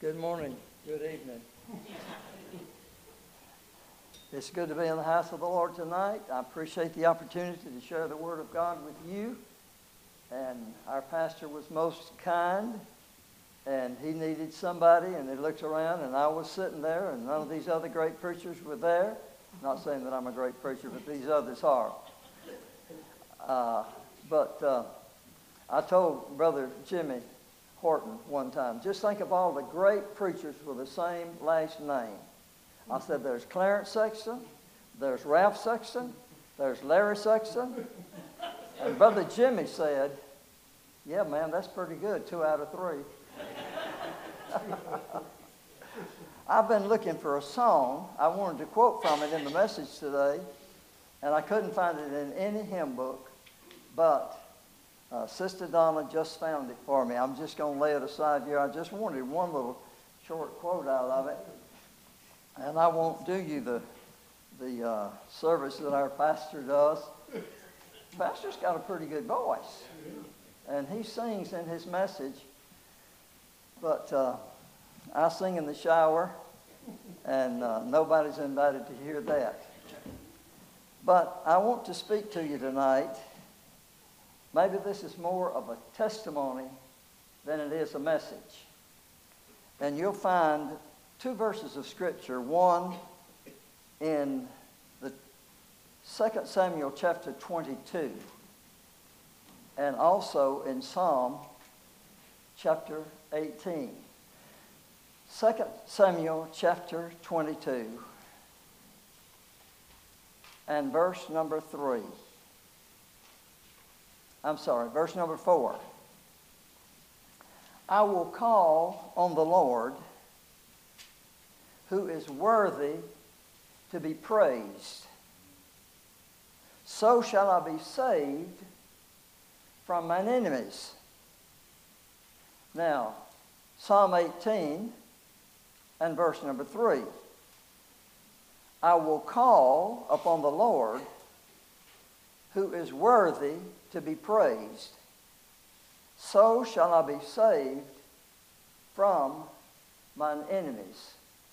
Good morning. Good evening. It's good to be in the house of the Lord tonight. I appreciate the opportunity to share the Word of God with you. And our pastor was most kind, and he needed somebody, and he looked around, and I was sitting there, and none of these other great preachers were there. Not saying that I'm a great preacher, but these others are. I told Brother Jimmy Horton one time, just think of all the great preachers with the same last name. I said, there's Clarence Sexton, there's Ralph Sexton, there's Larry Sexton. And Brother Jimmy said, yeah, man, that's pretty good, 2 out of 3. I've been looking for a song. I wanted to quote from it in the message today, and I couldn't find it in any hymn book, but Sister Donna just found it for me. I'm just going to lay it aside here. I just wanted one little short quote out of it. And I won't do you the service that our pastor does. The pastor's got a pretty good voice. And he sings in his message. But I sing in the shower, and nobody's invited to hear that. But I want to speak to you tonight. Maybe this is more of a testimony than it is a message. And you'll find 2 verses of Scripture, one in the 2 Samuel chapter 22, and also in Psalm chapter 18. 2 Samuel chapter 22 and verse number 3. Verse number 4. I will call on the Lord, who is worthy to be praised. So shall I be saved from mine enemies. Now, Psalm 18 and verse number 3. I will call upon the Lord, who is worthy to be praised. So shall I be saved from mine enemies.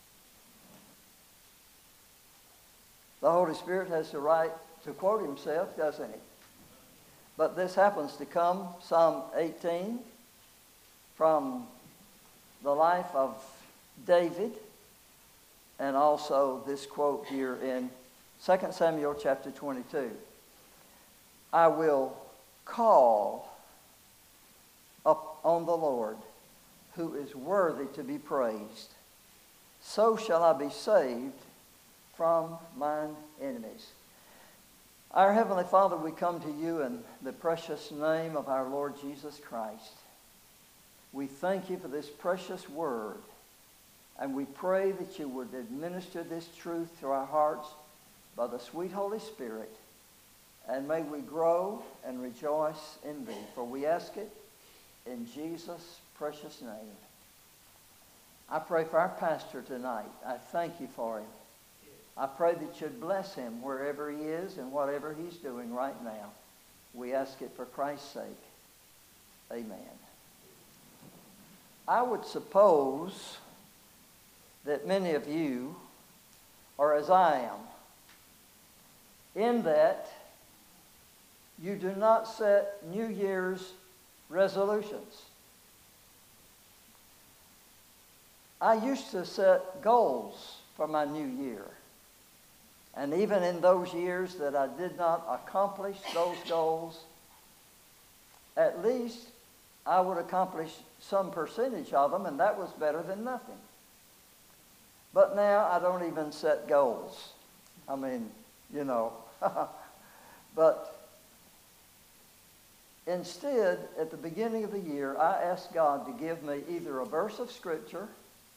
The Holy Spirit has the right to quote himself, doesn't he? But this happens to come, Psalm 18, from the life of David, and also this quote here in 2 Samuel chapter 22. I will call up on the Lord, who is worthy to be praised. So shall I be saved from mine enemies. Our Heavenly Father, we come to you in the precious name of our Lord Jesus Christ. We thank you for this precious word, and we pray that you would administer this truth to our hearts by the sweet Holy Spirit, and may we grow and rejoice in thee. For we ask it in Jesus' precious name. I pray for our pastor tonight. I thank you for him. I pray that you'd bless him wherever he is and whatever he's doing right now. We ask it for Christ's sake. Amen. I would suppose that many of you are as I am, in that you do not set New Year's resolutions. I used to set goals for my new year. And even in those years that I did not accomplish those goals, at least I would accomplish some percentage of them, and that was better than nothing. But now I don't even set goals. I mean, you know. But instead, at the beginning of the year, I asked God to give me either a verse of Scripture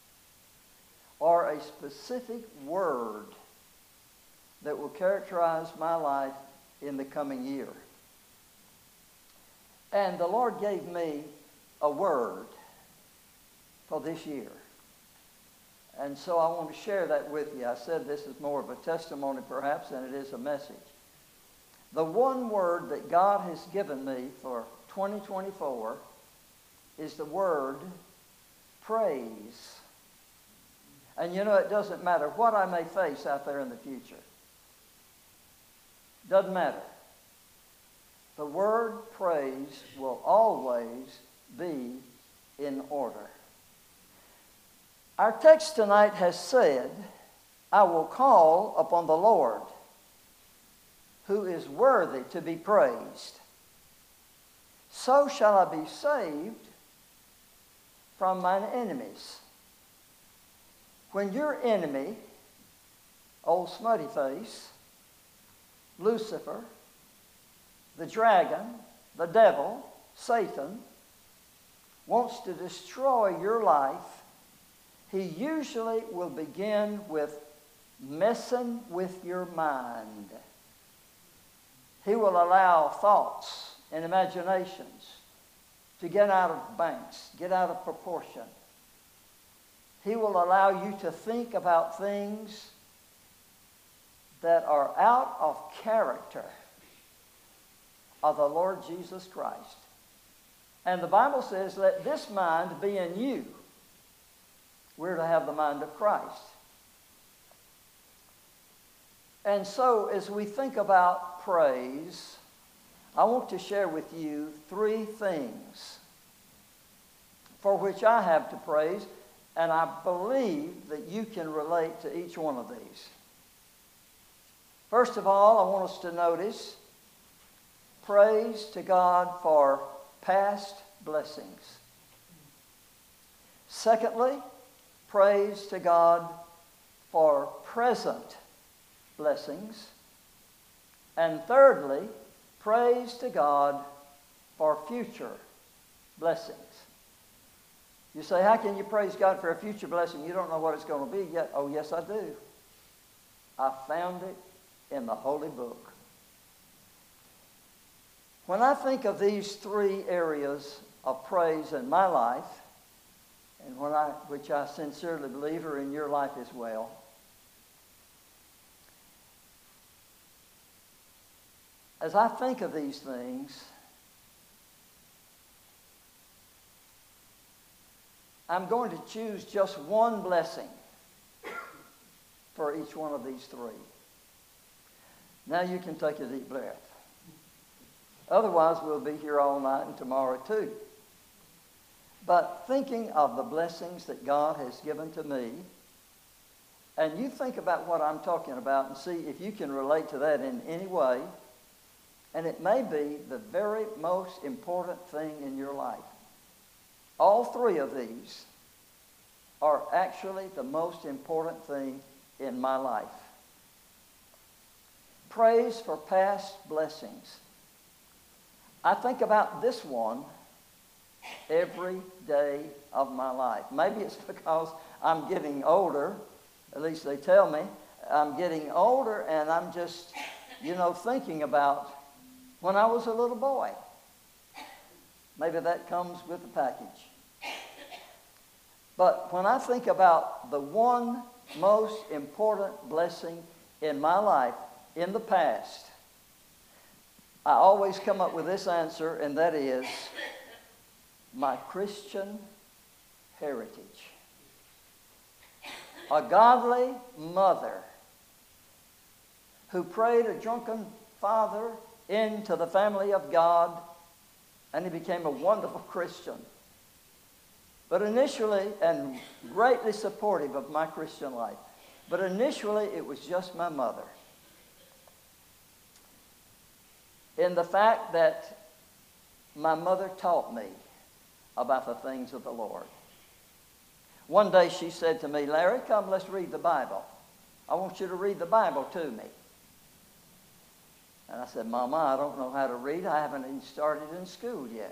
or a specific word that will characterize my life in the coming year. And the Lord gave me a word for this year. And so I want to share that with you. I said this is more of a testimony perhaps than it is a message. The one word that God has given me for 2024 is the word praise. And you know, it doesn't matter what I may face out there in the future. Doesn't matter. The word praise will always be in order. Our text tonight has said, I will call upon the Lord, who is worthy to be praised. So shall I be saved from mine enemies. When your enemy, old smutty face, Lucifer, the dragon, the devil, Satan, wants to destroy your life, he usually will begin with messing with your mind. He will allow thoughts and imaginations to get out of banks, get out of proportion. He will allow you to think about things that are out of character of the Lord Jesus Christ. And the Bible says, let this mind be in you. We're to have the mind of Christ. And so, as we think about praise, I want to share with you 3 things for which I have to praise, and I believe that you can relate to each one of these. First of all, I want us to notice praise to God for past blessings. Secondly, praise to God for present blessings. And thirdly, praise to God for future blessings. You say, how can you praise God for a future blessing? You don't know what it's going to be yet. Oh, yes, I do. I found it in the Holy Book. When I think of these 3 areas of praise in my life, and which I sincerely believe are in your life as well, as I think of these things, I'm going to choose just one blessing for each one of these 3. Now you can take a deep breath. Otherwise, we'll be here all night and tomorrow too. But thinking of the blessings that God has given to me, and you think about what I'm talking about and see if you can relate to that in any way, and it may be the very most important thing in your life. All 3 of these are actually the most important thing in my life. Praise for past blessings. I think about this one every day of my life. Maybe it's because I'm getting older, at least they tell me. I'm getting older and I'm just, thinking about when I was a little boy. Maybe that comes with the package. But when I think about the one most important blessing in my life in the past, I always come up with this answer, and that is my Christian heritage. A godly mother who prayed a drunken father into the family of God, and he became a wonderful Christian. But initially, and greatly supportive of my Christian life, but initially it was just my mother. In the fact that my mother taught me about the things of the Lord. One day she said to me, Larry, come, let's read the Bible. I want you to read the Bible to me. And I said, Mama, I don't know how to read. I haven't even started in school yet.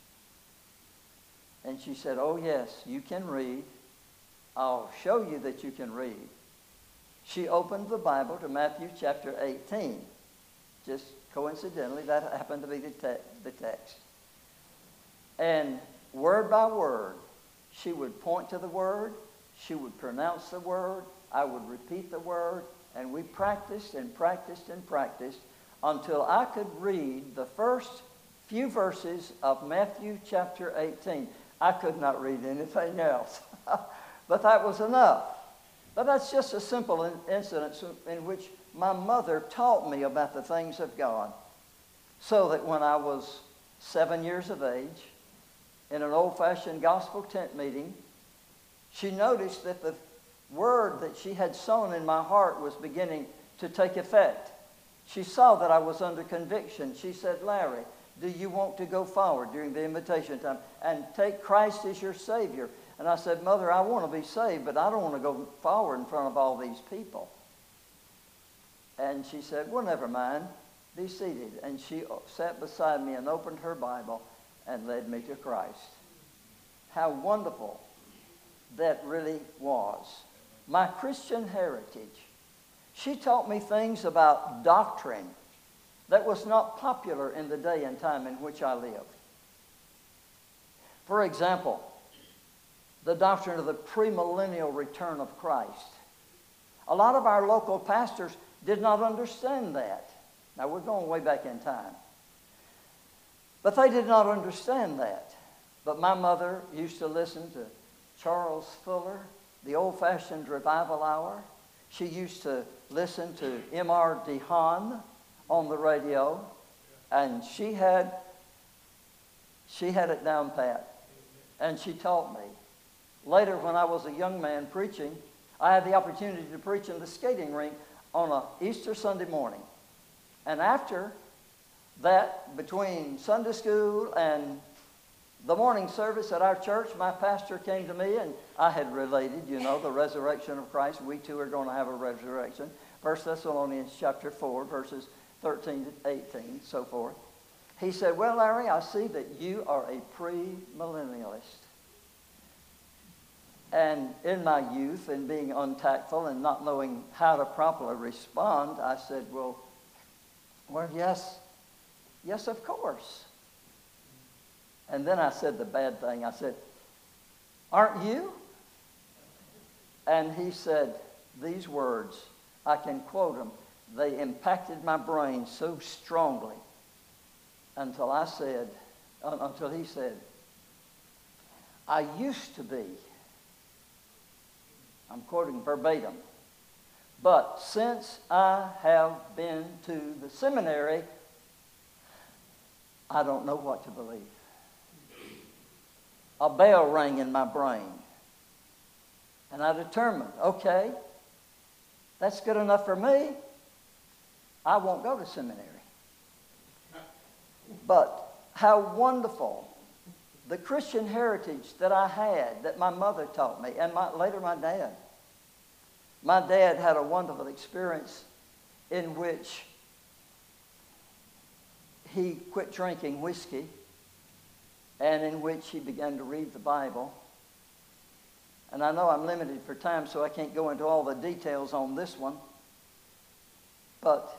And she said, oh, yes, you can read. I'll show you that you can read. She opened the Bible to Matthew chapter 18. Just coincidentally, that happened to be the text. And word by word, she would point to the word, she would pronounce the word, I would repeat the word, and we practiced and practiced and practiced until I could read the first few verses of Matthew chapter 18. I could not read anything else, but that was enough. But that's just a simple incident in which my mother taught me about the things of God, so that when I was 7 years of age, in an old-fashioned gospel tent meeting, she noticed that the word that she had sown in my heart was beginning to take effect. She saw that I was under conviction. She said, "Larry, do you want to go forward during the invitation time and take Christ as your Savior?" And I said, "Mother, I want to be saved, but I don't want to go forward in front of all these people." And she said, "Well, never mind. Be seated." And she sat beside me and opened her Bible and led me to Christ. How wonderful that really was. My Christian heritage. She taught me things about doctrine that was not popular in the day and time in which I lived. For example, the doctrine of the premillennial return of Christ. A lot of our local pastors did not understand that. Now, we're going way back in time. But they did not understand that. But my mother used to listen to Charles Fuller, the old-fashioned revival hour. She used to listen to M.R. DeHaan on the radio, and she had it down pat. And she taught me. Later, when I was a young man preaching, I had the opportunity to preach in the skating rink on an Easter Sunday morning. And after that, between Sunday school and the morning service at our church, my pastor came to me, and I had related, the resurrection of Christ. We too are going to have a resurrection. 1 Thessalonians chapter 4, verses 13 to 18, so forth. He said, "Well, Larry, I see that you are a premillennialist." And in my youth and being untactful and not knowing how to properly respond, I said, well, yes, of course. And then I said the bad thing. I said, "Aren't you?" And he said these words. I can quote them. They impacted my brain so strongly until he said, "I used to be," I'm quoting verbatim, "but since I have been to the seminary, I don't know what to believe." A bell rang in my brain. And I determined, okay, that's good enough for me. I won't go to seminary. But how wonderful the Christian heritage that I had, that my mother taught me, and later my dad. My dad had a wonderful experience in which he quit drinking whiskey, and in which he began to read the Bible. And I know I'm limited for time, so I can't go into all the details on this one. But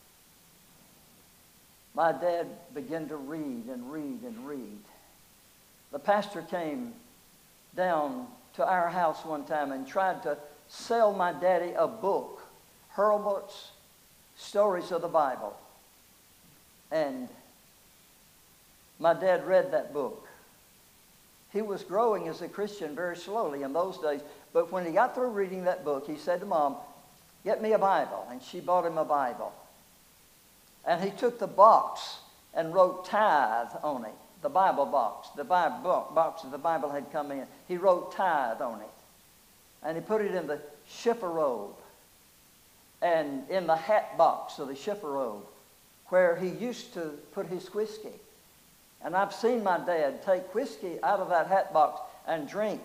my dad began to read and read and read. The pastor came down to our house one time and tried to sell my daddy a book, Hurlbut's Stories of the Bible. And my dad read that book. He was growing as a Christian very slowly in those days. But when he got through reading that book, he said to Mom, "Get me a Bible." And she bought him a Bible. And he took the box and wrote tithe on it. The Bible box. The Bible box that the Bible had come in. He wrote tithe on it. And he put it in the chifforobe. And in the hat box of the chifforobe, where he used to put his whiskey. And I've seen my dad take whiskey out of that hat box and drink.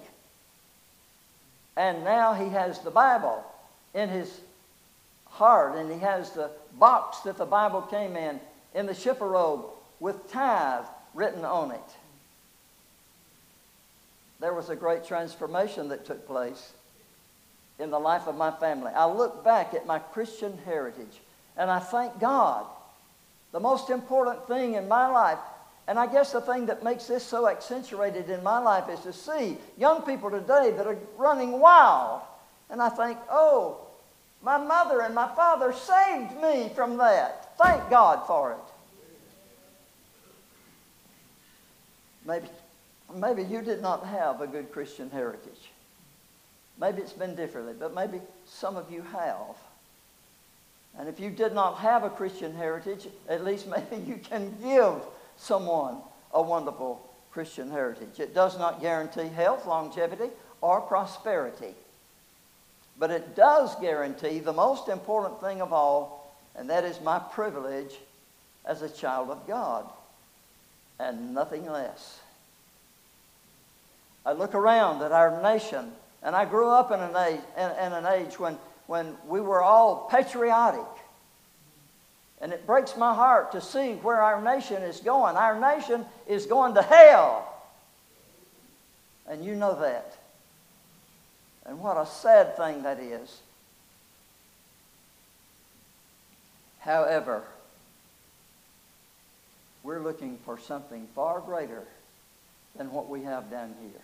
And now he has the Bible in his heart, and he has the box that the Bible came in the chifforobe with tithe written on it. There was a great transformation that took place in the life of my family. I look back at my Christian heritage, and I thank God. The most important thing in my life, and I guess the thing that makes this so accentuated in my life, is to see young people today that are running wild. And I think, oh, my mother and my father saved me from that. Thank God for it. Maybe you did not have a good Christian heritage. Maybe it's been differently, but maybe some of you have. And if you did not have a Christian heritage, at least maybe you can give someone a wonderful Christian heritage. It does not guarantee health, longevity, or prosperity. But it does guarantee the most important thing of all, and that is my privilege as a child of God, and nothing less. I look around at our nation, and I grew up in an age when we were all patriotic. And it breaks my heart to see where our nation is going. Our nation is going to hell. And you know that. And what a sad thing that is. However, we're looking for something far greater than what we have down here.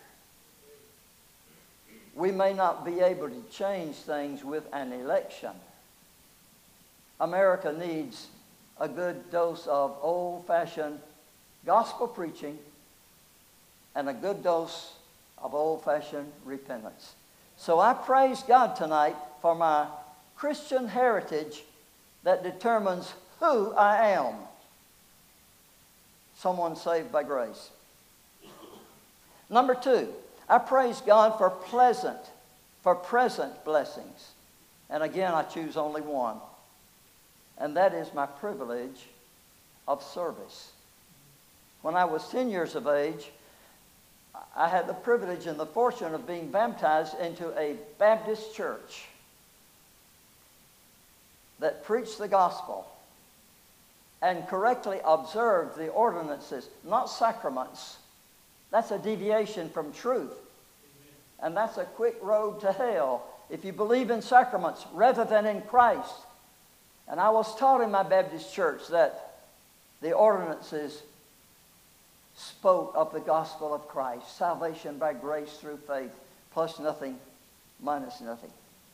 We may not be able to change things with an election. America needs a good dose of old-fashioned gospel preaching and a good dose of old-fashioned repentance. So I praise God tonight for my Christian heritage that determines who I am. Someone saved by grace. Number two, I praise God for present blessings. And again, I choose only one. And that is my privilege of service. When I was 10 years of age, I had the privilege and the fortune of being baptized into a Baptist church that preached the gospel and correctly observed the ordinances, not sacraments. That's a deviation from truth. And that's a quick road to hell if you believe in sacraments rather than in Christ. And I was taught in my Baptist church that the ordinances spoke of the gospel of Christ, salvation by grace through faith, plus nothing, minus nothing.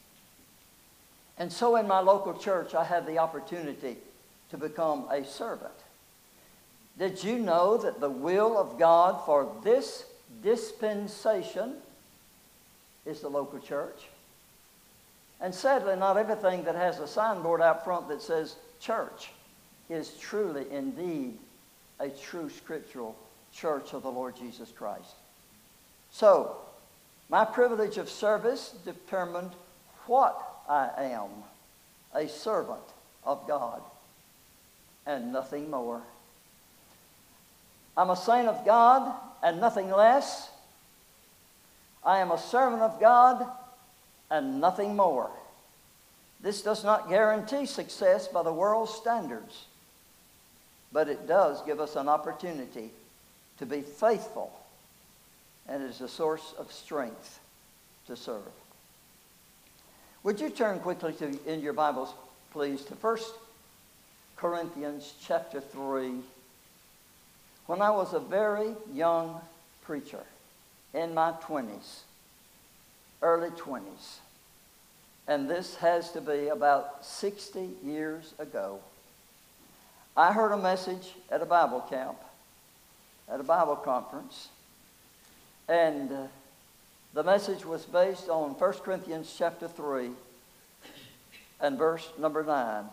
And so in my local church, I had the opportunity to become a servant. Did you know that the will of God for this dispensation is the local church? And sadly, not everything that has a signboard out front that says church is truly, indeed, a true scriptural church of the Lord Jesus Christ. So, my privilege of service determined what I am, a servant of God, and nothing more. I'm a saint of God and nothing less. I am a servant of God and nothing more. This does not guarantee success by the world's standards, but it does give us an opportunity to be faithful, and it is a source of strength to serve. Would you turn quickly in your Bibles, please, to 1 Corinthians chapter 3. When I was a very young preacher, in my 20s, early 20s, and this has to be about 60 years ago, I heard a message at a Bible camp, at a Bible conference, and the message was based on 1 Corinthians chapter 3 and verse number 9.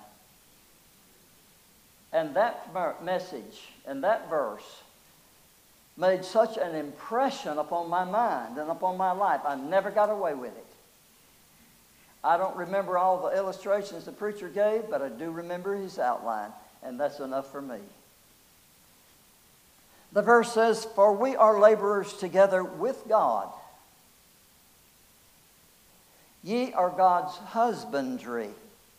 And that message and that verse made such an impression upon my mind and upon my life, I never got away with it. I don't remember all the illustrations the preacher gave, but I do remember his outline, and that's enough for me. The verse says, "For we are laborers together with God. Ye are God's husbandry.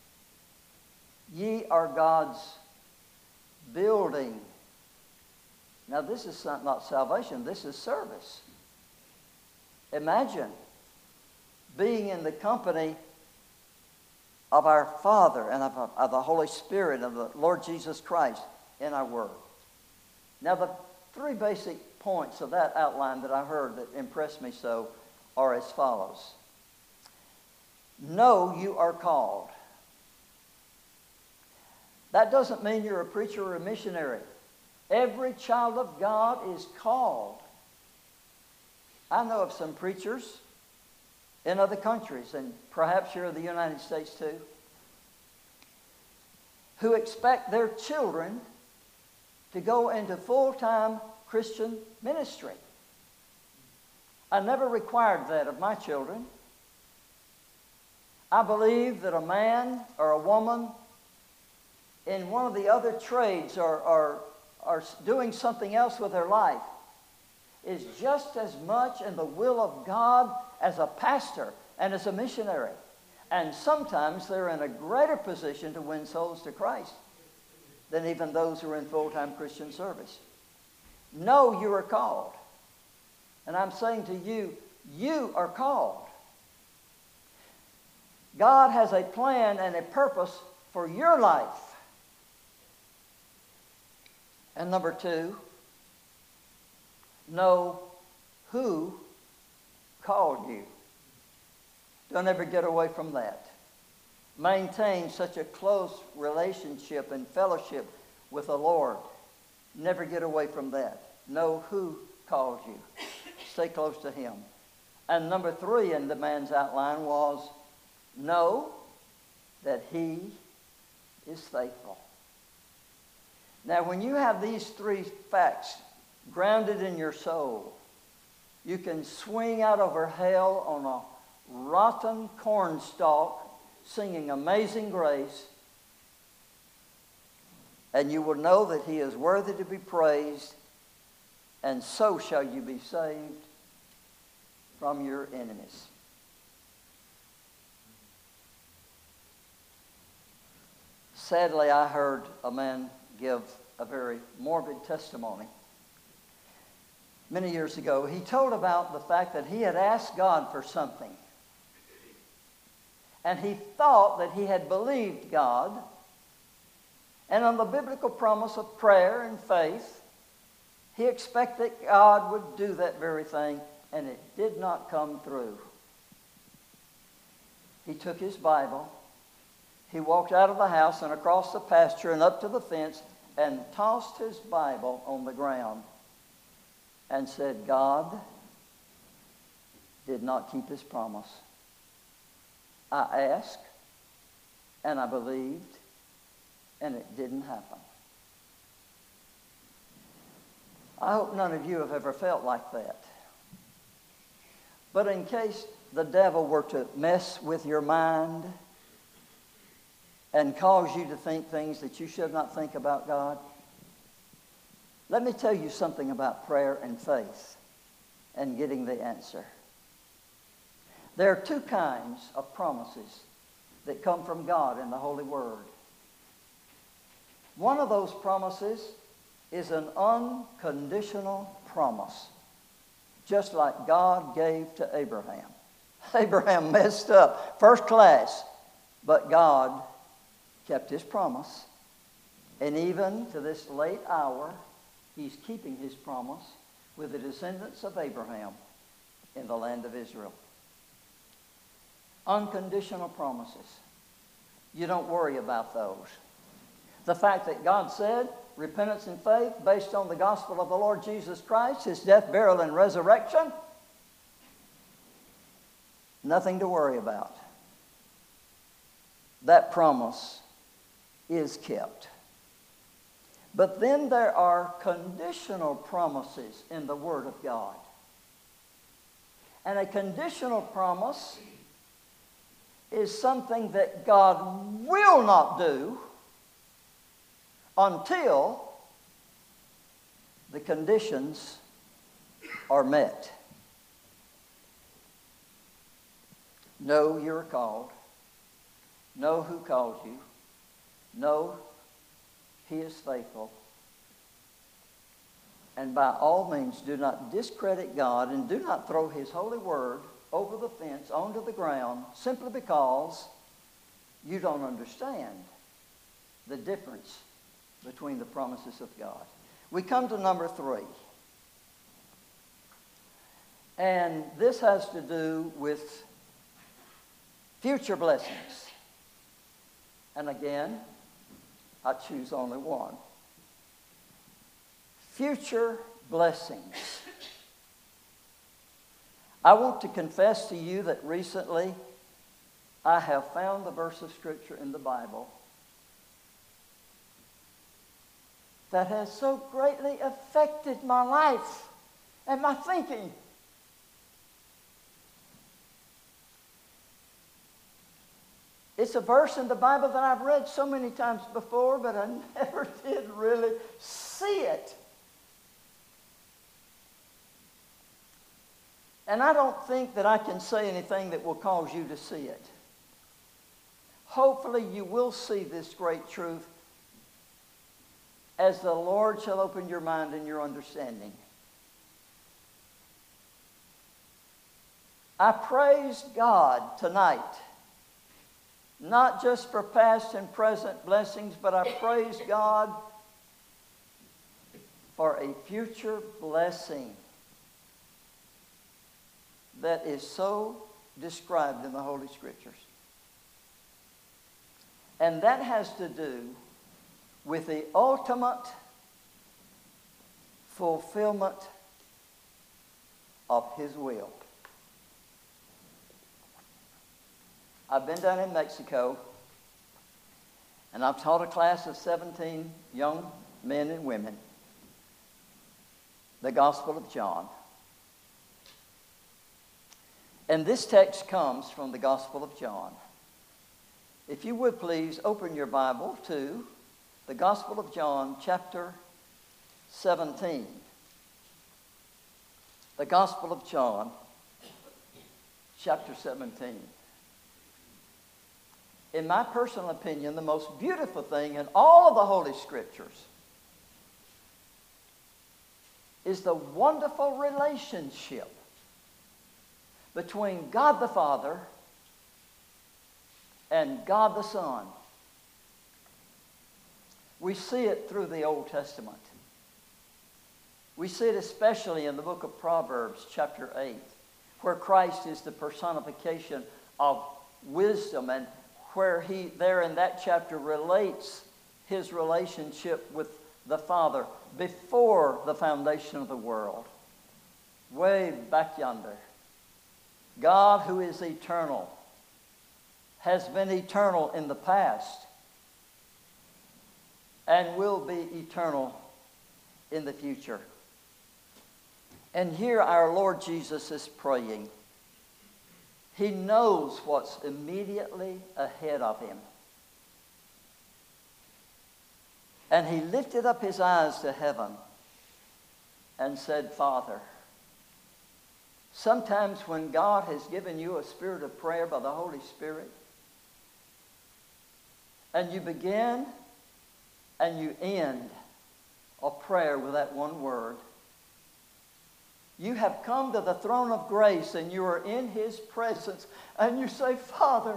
Ye are God's building." Now this is not salvation, this is service. Imagine being in the company of our Father and of the Holy Spirit of the Lord Jesus Christ in our Word. Now the three basic points of that outline that I heard that impressed me so are as follows. Know you are called. That doesn't mean you're a preacher or a missionary. Every child of God is called. I know of some preachers in other countries, and perhaps here in the United States too, who expect their children to go into full-time Christian ministry. I never required that of my children. I believe that a man or a woman in one of the other trades or doing something else with their life is just as much in the will of God as a pastor and as a missionary. And sometimes they're in a greater position to win souls to Christ than even those who are in full-time Christian service. No, you are called. And I'm saying to you, you are called. God has a plan and a purpose for your life. And number two, know who called you. Don't ever get away from that. Maintain such a close relationship and fellowship with the Lord. Never get away from that. Know who called you. Stay close to Him. And number three in the man's outline was, know that He is faithful. Now, when you have these three facts grounded in your soul, you can swing out over hell on a rotten cornstalk singing Amazing Grace, and you will know that He is worthy to be praised, and so shall you be saved from your enemies. Sadly, I heard a man give a very morbid testimony. Many years ago, he told about the fact that he had asked God for something. And he thought that he had believed God. And on the biblical promise of prayer and faith, he expected God would do that very thing, and it did not come through. He took his Bible, he walked out of the house and across the pasture and up to the fence and tossed his Bible on the ground and said, God did not keep His promise. I asked, and I believed, and it didn't happen. I hope none of you have ever felt like that. But in case the devil were to mess with your mind and cause you to think things that you should not think about God, let me tell you something about prayer and faith and getting the answer. There are two kinds of promises that come from God in the Holy Word. One of those promises is an unconditional promise, just like God gave to Abraham. Abraham messed up, first class, but God kept His promise. And even to this late hour, He's keeping His promise with the descendants of Abraham in the land of Israel. Unconditional promises. You don't worry about those. The fact that God said repentance and faith based on the gospel of the Lord Jesus Christ, His death, burial, and resurrection, nothing to worry about. That promise is kept. But then there are conditional promises in the Word of God. And a conditional promise is something that God will not do until the conditions are met. Know you are called. Know who called you. Know He is faithful. And by all means, do not discredit God and do not throw His holy word over the fence, onto the ground, simply because you don't understand the difference between the promises of God. We come to number 3. And this has to do with future blessings. And again, I choose only one. Future blessings. I want to confess to you that recently I have found the verse of Scripture in the Bible that has so greatly affected my life and my thinking. It's a verse in the Bible that I've read so many times before, but I never did really see it. And I don't think that I can say anything that will cause you to see it. Hopefully you will see this great truth as the Lord shall open your mind and your understanding. I praise God tonight, not just for past and present blessings, but I praise God for a future blessing that is so described in the Holy Scriptures. And that has to do with the ultimate fulfillment of His will. I've been down in Mexico, and I've taught a class of 17 young men and women the Gospel of John. And this text comes from the Gospel of John. If you would please open your Bible to the Gospel of John, chapter 17. The Gospel of John, chapter 17. In my personal opinion, the most beautiful thing in all of the Holy Scriptures is the wonderful relationship between God the Father and God the Son. We see it through the Old Testament. We see it especially in the book of Proverbs, chapter 8, where Christ is the personification of wisdom, and where he, there in that chapter, relates his relationship with the Father before the foundation of the world. Way back yonder. God, who is eternal, has been eternal in the past and will be eternal in the future. And here our Lord Jesus is praying. He knows what's immediately ahead of him. And he lifted up his eyes to heaven and said, Father, sometimes when God has given you a spirit of prayer by the Holy Spirit, and you begin and you end a prayer with that one word, you have come to the throne of grace and you are in His presence and you say, Father,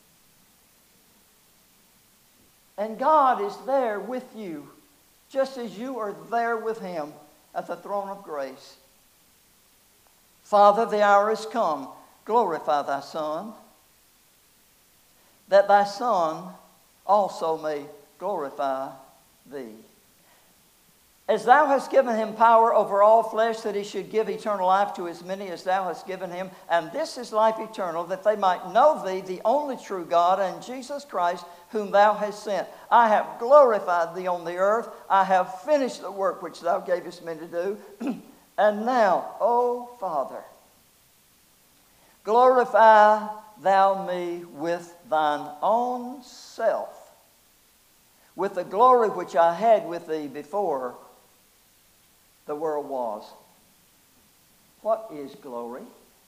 and God is there with you just as you are there with Him at the throne of grace. Father, the hour is come. Glorify thy Son, that thy Son also may glorify thee. As thou hast given him power over all flesh, that he should give eternal life to as many as thou hast given him. And this is life eternal, that they might know thee, the only true God, and Jesus Christ, whom thou hast sent. I have glorified thee on the earth. I have finished the work which thou gavest me to do. And now, O Father, glorify thou me with thine own self, with the glory which I had with thee before the world was. What is glory?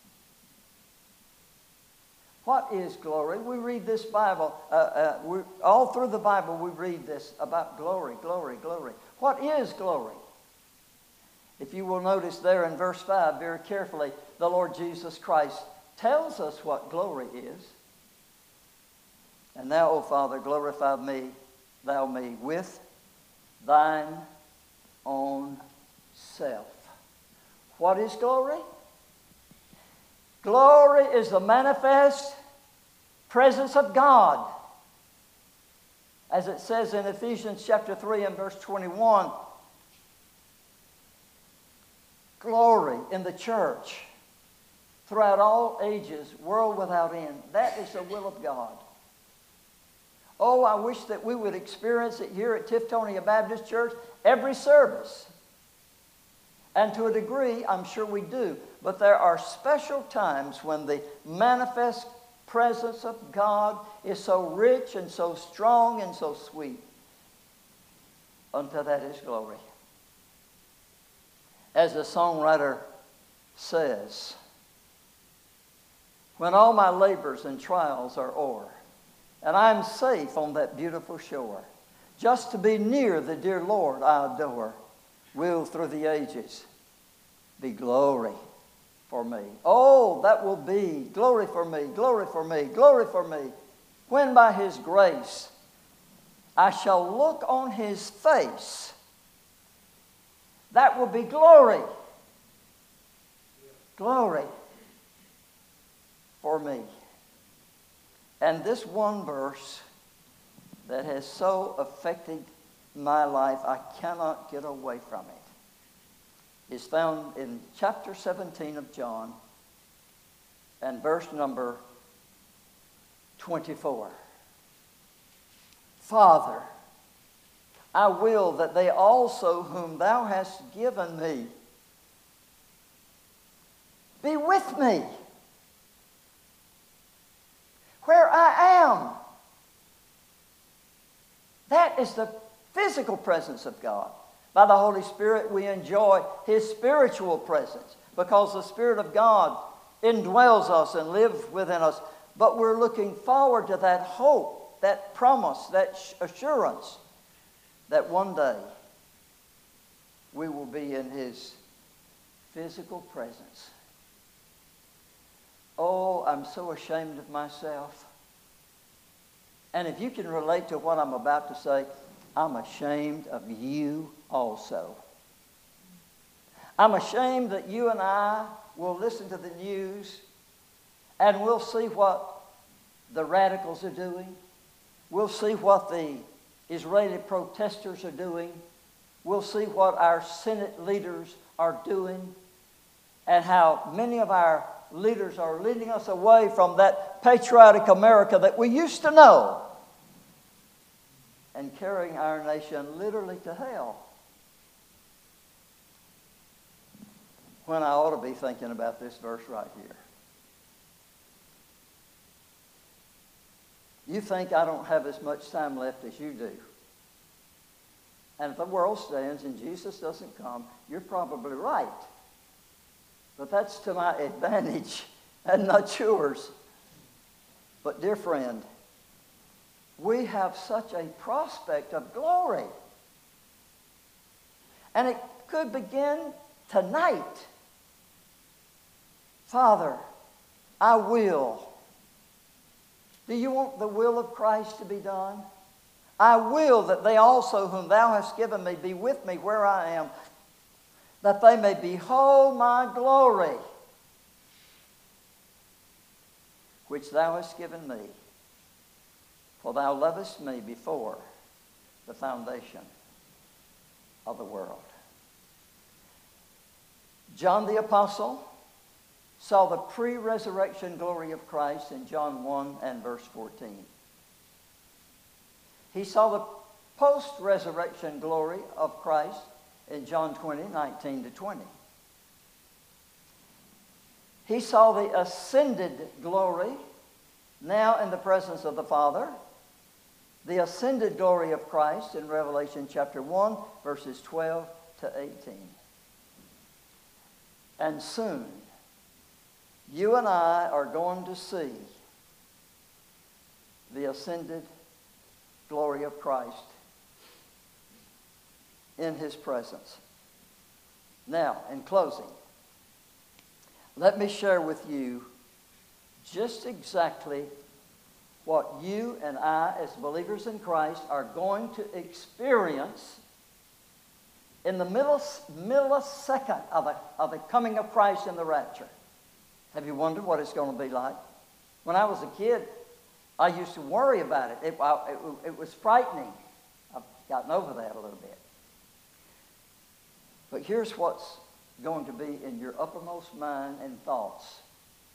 What is glory? We read this Bible, all through the Bible we read this about glory, glory, glory. What is glory? If you will notice there in verse 5 very carefully, the Lord Jesus Christ tells us what glory is. And now, O Father, glorify thou me with thine own self. What is glory? Glory is the manifest presence of God. As it says in Ephesians chapter 3 and verse 21, glory in the church throughout all ages, world without end. That is the will of God. Oh, I wish that we would experience it here at Tiftonia Baptist Church every service. And to a degree, I'm sure we do. But there are special times when the manifest presence of God is so rich and so strong and so sweet. Unto that is glory. As the songwriter says, when all my labors and trials are o'er, and I am safe on that beautiful shore, just to be near the dear Lord I adore, will through the ages be glory for me. Oh, that will be glory for me, glory for me, glory for me, when by His grace I shall look on His face. That will be glory. Glory for me. And this one verse that has so affected my life, I cannot get away from it, is found in chapter 17 of John and verse number 24. Father, I will that they also whom thou hast given me be with me where I am. That is the physical presence of God. By the Holy Spirit, we enjoy His spiritual presence because the Spirit of God indwells us and lives within us. But we're looking forward to that hope, that promise, that assurance that one day we will be in His physical presence. Oh, I'm so ashamed of myself. And if you can relate to what I'm about to say, I'm ashamed of you also. I'm ashamed that you and I will listen to the news and we'll see what the radicals are doing. We'll see what the Israeli protesters are doing. We'll see what our Senate leaders are doing and how many of our leaders are leading us away from that patriotic America that we used to know and carrying our nation literally to hell. When I ought to be thinking about this verse right here. You think I don't have as much time left as you do. And if the world stands and Jesus doesn't come, you're probably right. But that's to my advantage and not yours. But dear friend, we have such a prospect of glory. And it could begin tonight. Father, I will. Do you want the will of Christ to be done? I will that they also whom thou hast given me be with me where I am, that they may behold my glory, which thou hast given me. For thou lovest me before the foundation of the world. John the Apostle saw the pre-resurrection glory of Christ in John 1 and verse 14. He saw the post-resurrection glory of Christ in John 20, 19 to 20. He saw the ascended glory now in the presence of the Father, the ascended glory of Christ in Revelation chapter 1, verses 12 to 18. And soon, you and I are going to see the ascended glory of Christ in His presence. Now, in closing, let me share with you just exactly what you and I, as believers in Christ, are going to experience in the millisecond of the coming of Christ in the rapture. Have you wondered what it's going to be like? When I was a kid, I used to worry about it. It was frightening. I've gotten over that a little bit. But here's what's going to be in your uppermost mind and thoughts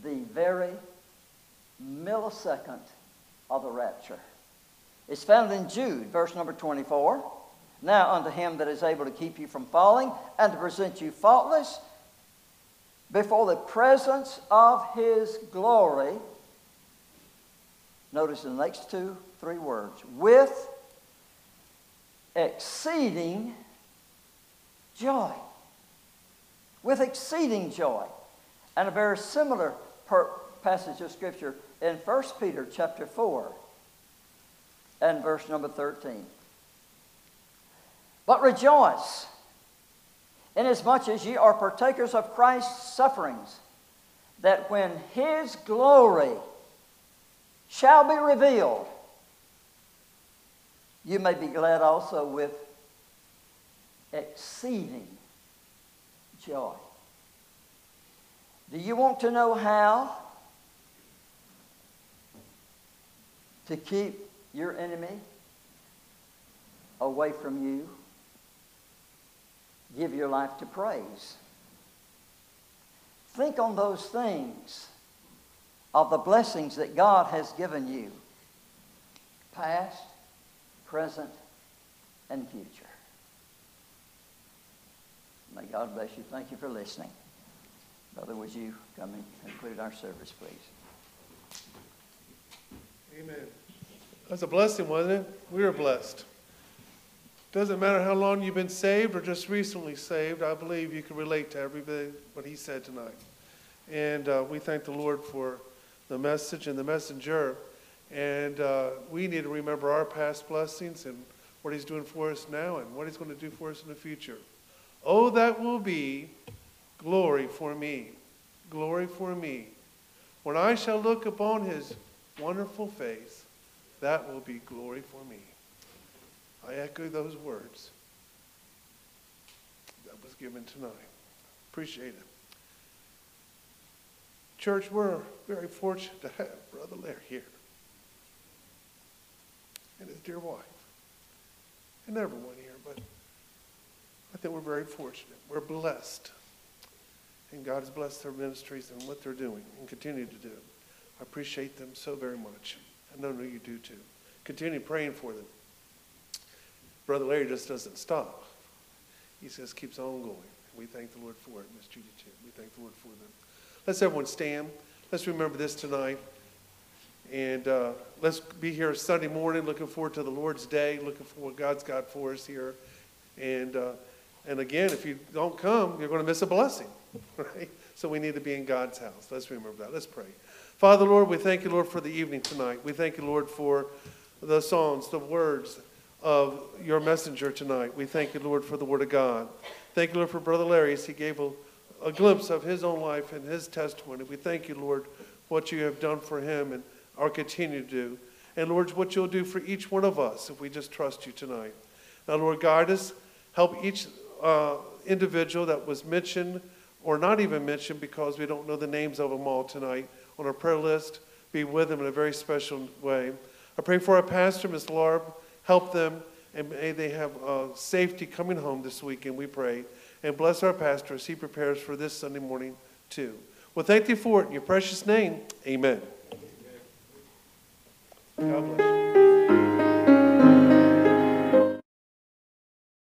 the very millisecond of the rapture. It's found in Jude, verse number 24. Now unto him that is able to keep you from falling and to present you faultless before the presence of his glory. Notice the next 2-3 words. With exceeding joy. With exceeding joy. And a very similar passage of Scripture in 1 Peter chapter 4 and verse number 13. But rejoice, inasmuch as ye are partakers of Christ's sufferings, that when his glory shall be revealed, you may be glad also with exceeding joy. Do you want to know how to keep your enemy away from you? Give your life to praise. Think on those things of the blessings that God has given you, past, present, and future. May God bless you. Thank you for listening. Brother, would you come and conclude our service, please? Amen. That's a blessing, wasn't it? We were blessed. Doesn't matter how long you've been saved or just recently saved, I believe you can relate to everything what he said tonight. And we thank the Lord for the message and the messenger. And we need to remember our past blessings and what he's doing for us now and what he's going to do for us in the future. Oh, that will be glory for me. Glory for me. When I shall look upon his wonderful face, that will be glory for me. I echo those words that was given tonight. Appreciate it. Church, we're very fortunate to have Brother Larry here and his dear wife and everyone here, but I think we're very fortunate. We're blessed. And God has blessed their ministries and what they're doing and continue to do. I appreciate them so very much. I know you do too. Continue praying for them. Brother Larry just doesn't stop. He says keeps on going. We thank the Lord for it. Miss Judy too. We thank the Lord for them. Let's everyone stand. Let's remember this tonight. And let's be here Sunday morning, looking forward to the Lord's Day, looking for what God's got for us here. And again, if you don't come, you're going to miss a blessing. Right? So we need to be in God's house. Let's remember that. Let's pray. Father, Lord, we thank you, Lord, for the evening tonight. We thank you, Lord, for the songs, the words of your messenger tonight. We thank you, Lord, for the word of God. Thank you, Lord, for Brother Larry as he gave a glimpse of his own life and his testimony. We thank you, Lord, what you have done for him and are continue to do. And, Lord, what you'll do for each one of us if we just trust you tonight. Now, Lord, guide us. Help each individual that was mentioned or not even mentioned because we don't know the names of them all tonight on our prayer list. Be with them in a very special way. I pray for our pastor, Ms. Larb. Help them, and may they have safety coming home this weekend, we pray. And bless our pastor as he prepares for this Sunday morning, too. Well, thank you for it in your precious name. Amen. God bless you.